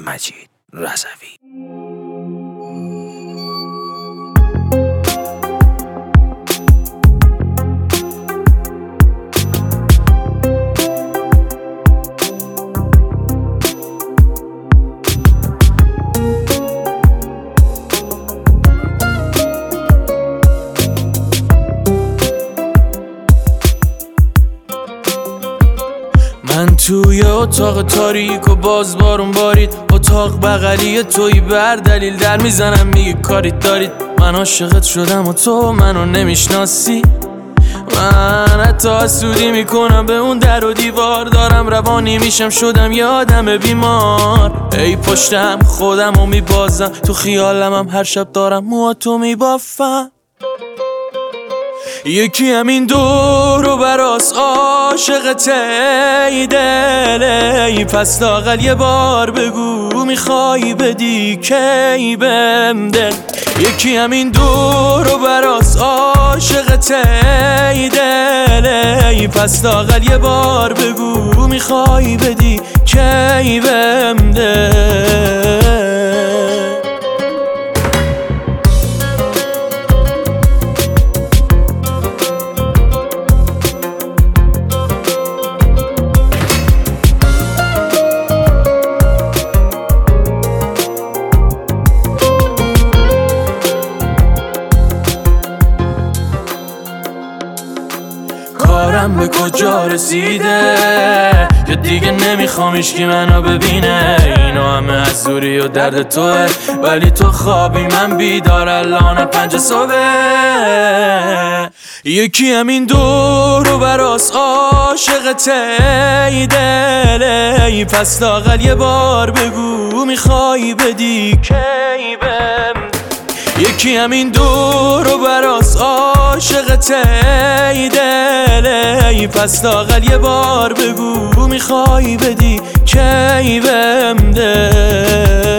مجید رضوی. من توی اتاق تاریک و باز بارون بارید، اتاق بغلی توی بر دلیل در میزنم میگه کاریت دارید. من عاشقت شدم و تو منو نمیشناسی. من حتی حسودی میکنم به اون در و دیوار، دارم روانی میشم شدم یه آدم بیمار. ای پشتم خودم رو میبازم، تو خیالم هم هر شب دارم موهاتو میبافم. یکی همین دور و براس عاشقت ای دل، ای پس لااقل یه بار بگو میخوای بدی کی بهم دل. یکی همین دور و براس عاشقت ای دل، ای پس لااقل یه بار بگو میخوای بدی کی بهم دل. کارم به کجا رسیده یا دیگه نمیخوام هیچکی منو ببینه؟ اینا همه از دوری و درد توه، ولی تو خوابی من بیدار الان 5 صبح. یکی همین دور و براس عاشقت ای دل، ای پس لااقل یه بار بگو میخوای بدی کی بهم. یکی همین دور و براس عاشقت ای دل، ای پس لااقل یه بار بگو میخوای بدی کی بهم دل.